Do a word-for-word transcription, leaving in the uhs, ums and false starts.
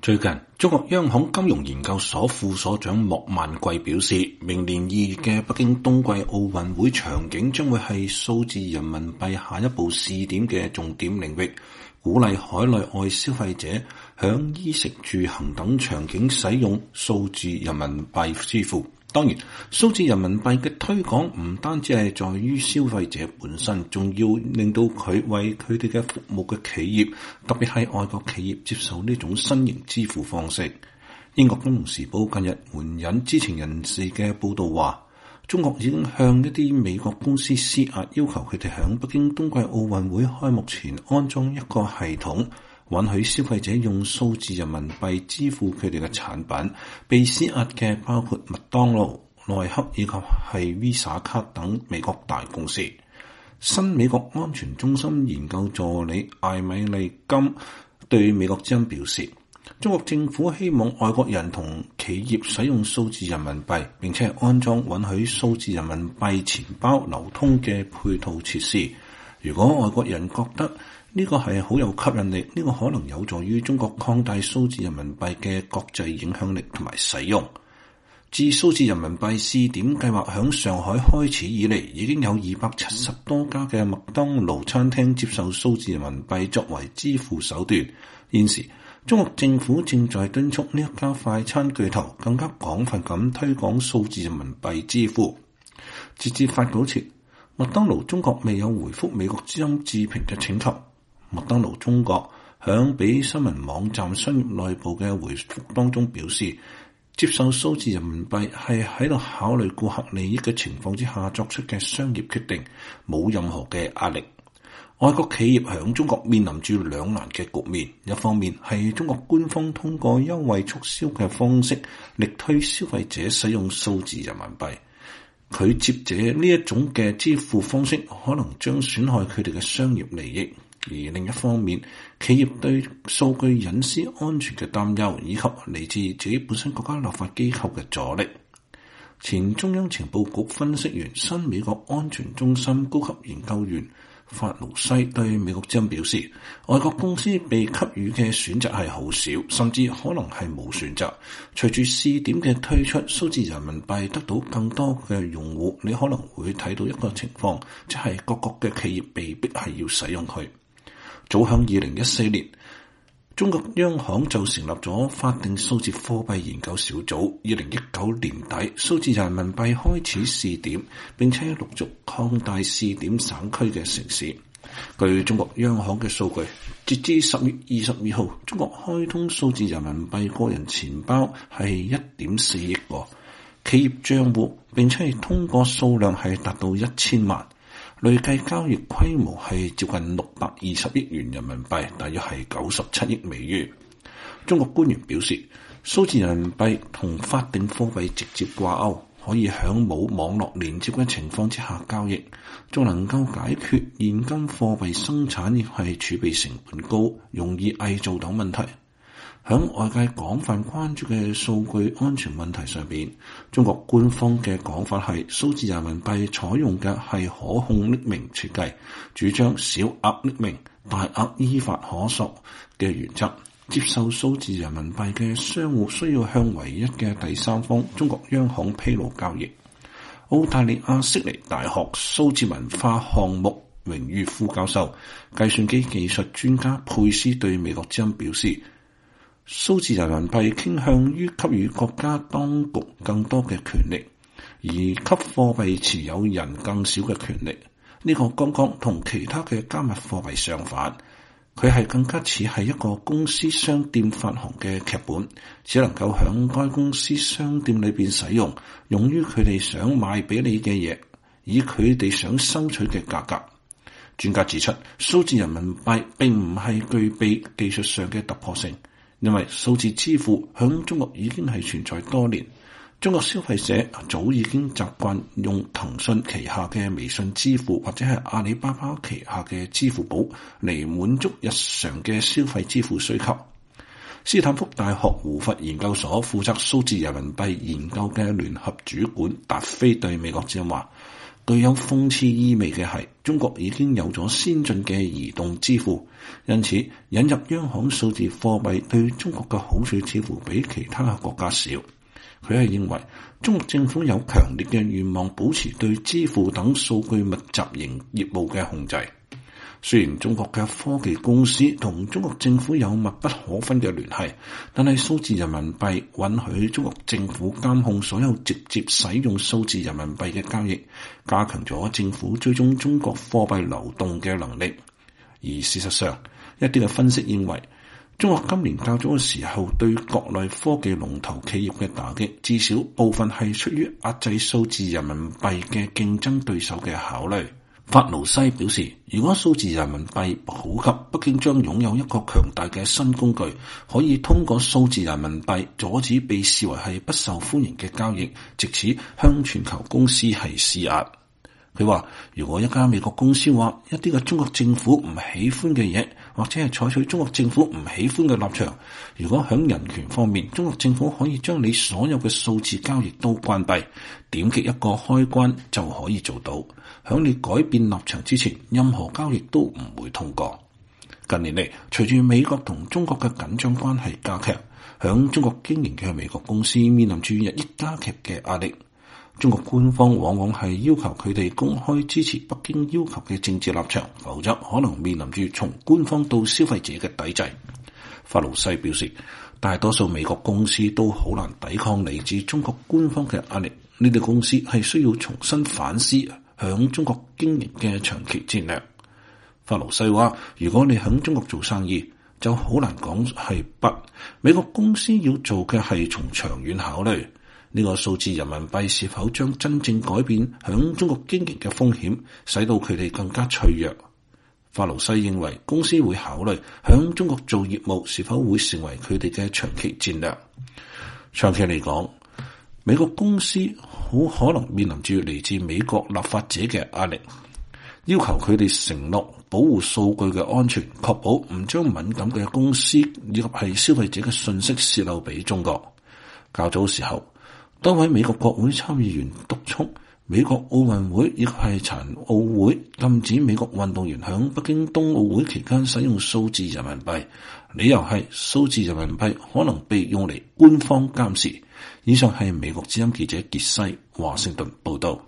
最近，中國央行金融研究所副所長莫萬貴表示，明年二月嘅北京冬季奧運會場景將會係數字人民幣下一步試點嘅重點領域，鼓勵海內外消費者響衣食住行等場景使用數字人民幣支付。當然，數字人民幣嘅推廣唔單止係在於消費者本身，仲要令到佢為佢哋嘅服務嘅企業，特別係外國企業接受呢種新型支付方式。英國金融時報近日援引知情人士嘅報道話，中國已經向一啲美國公司施壓，要求佢哋喺北京冬季奧運會開幕前安裝一個系統，允許消費者用數字人民幣支付佢哋嘅產品。被施壓嘅包括麥當勞、耐克以及係 Visa 卡等美國大公司。新美國安全中心研究助理艾米麗金對美國之音表示，中國政府希望外國人同企業使用數字人民幣，並且係安裝允許數字人民幣錢包流通嘅配套設施。如果外國人覺得呢個係好有吸引力，呢個可能有助於中國擴大數字人民幣嘅國際影響力同埋使用。自數字人民幣試點計劃響上海開始以嚟，已經有二百七十多家嘅麥當勞餐廳接受數字人民幣作為支付手段。現時，中國政府正在敦促呢一家快餐巨頭更加廣泛咁推廣數字人民幣支付。截至發稿前，麥當勞中國未有回覆美國之音置評嘅請求。麥當勞中國響俾新聞網站商業內部嘅回覆當中表示，接受數字人民幣係喺度考慮顧客利益嘅情況之下作出嘅商業決定，冇任何嘅壓力。外國企業響中國面臨住兩難嘅局面，一方面係中國官方通過優惠促銷嘅方式力推消費者使用數字人民幣，拒接者呢一種嘅支付方式可能將損害佢哋嘅商業利益。而另一方面，企業對數據隱私安全嘅擔憂，以及嚟自自己本身國家立法機構嘅阻力。前中央情報局分析員、新美國安全中心高級研究員法盧西對美國之音表示，外國公司被給予嘅選擇係好少，甚至可能係冇選擇。隨住試點嘅推出，數字人民幣得到更多嘅用戶，你可能會睇到一個情況，即係各國嘅企業被逼係要使用佢。早響二零一四年，中國央行就成立咗法定數字貨幣研究小組。二零一九年底，數字人民幣開始試點，並且陸續擴大試點省區嘅城市。據中國央行嘅數據，截至十月二十二號，中國開通數字人民幣個人錢包係一點四億個企業賬戶，並且係通過數量係達到一千萬。累計交易規模係接近六百二十億元人民幣，大約係九十七億美元。中國官員表示，數字人民幣同法定貨幣直接掛鈎，可以響冇網絡連接嘅情況之下交易，仲能夠解決現金貨幣生產亦係儲備成本高、容易偽造等問題。響外界廣泛關注嘅數據安全問題上邊，中國官方嘅講法係數字人民幣採用嘅係可控匿名設計，主張小額匿名、大額依法可索嘅原則。接受數字人民幣嘅商戶需要向唯一嘅第三方中國央行披露交易。澳大利亞悉尼大學數字文化項目榮譽副教授、計算機技術專家佩斯對美國之音表示，數字人民幣傾向於給予國家當局更多嘅權力，而給貨幣持有人更少嘅權力。呢、這個剛剛同其他嘅加密貨幣相反，佢係更加似係一個公司商店發行嘅劇本，只能夠響該公司商店裏邊使用，用於佢哋想賣俾你嘅嘢，以佢哋想收取嘅價格。專家指出，數字人民幣並唔係具備技術上嘅突破性。因為數字支付響中國已經係存在多年，中國消費者早已經習慣用騰訊旗下嘅微信支付或者係阿里巴巴旗下嘅支付寶嚟滿足日常嘅消費支付需求。斯坦福大學胡佛研究所負責數字人民幣研究嘅聯合主管達菲對美國之音話， 具有諷刺意味嘅係，中國已經有咗先進嘅移動支付，因此引入央行數字貨幣對中國嘅好處似乎比其他國家少。佢係認為中國政府有強烈嘅願望保持對支付等數據密集型業務嘅控制。雖然中國嘅科技公司同中國政府有密不可分嘅聯繫，但係數字人民幣允許中國政府監控所有直接使用數字人民幣嘅交易，加強咗政府追蹤中國貨幣流動嘅能力。而事實上，一啲嘅分析認為，中國今年較早嘅時候對國內科技龍頭企業嘅打擊，至少部分係出於壓制數字人民幣嘅競爭對手嘅考慮。法勞西表示，如果數字人民幣普及，北京將擁有一個強大嘅新工具，可以通過數字人民幣阻止被視為係不受歡迎嘅交易，藉此向全球公司係施壓。佢話，如果一家美國公司話一啲嘅中國政府唔喜歡嘅嘢，或者係採取中國政府唔喜歡嘅立場，如果喺人權方面，中國政府可以將你所有嘅數字交易都關閉，點擊一個開關就可以做到。喺你改變立場之前，任何交易都唔會通過。近年嚟，隨住美國同中國嘅緊張關係加劇，喺中國經營嘅美國公司面臨住日益加劇嘅壓力。中國官方往往係要求佢哋公開支持北京要求嘅政治立場，否則可能面臨住從官方到消費者嘅抵制。法勞西表示，大多數美國公司都好難抵抗嚟自中國官方嘅壓力，呢啲公司係需要重新反思響中國經營嘅長期戰略。法勞西話，如果你響中國做生意，就好難講係不。美國公司要做嘅係從長遠考慮，呢個數字人民幣是否將真正改變響中國經營嘅風險，使到佢哋更加脆弱。法勞西認為，公司會考慮響中國做業務是否會成為佢哋嘅長期戰略。長期嚟講，美國公司好可能面臨住嚟自美國立法者嘅壓力，要求佢哋承諾保護數據嘅安全，確保唔將敏感嘅公司以及係消費者嘅信息泄露俾中國。較早時候，多位美國國會參議員督促美國奧運會亦係殘奧會禁止美國運動員響北京冬奧會期間使用數字人民幣，理由係數字人民幣可能被用嚟官方監視。以上係美國之音記者傑西華盛頓報道。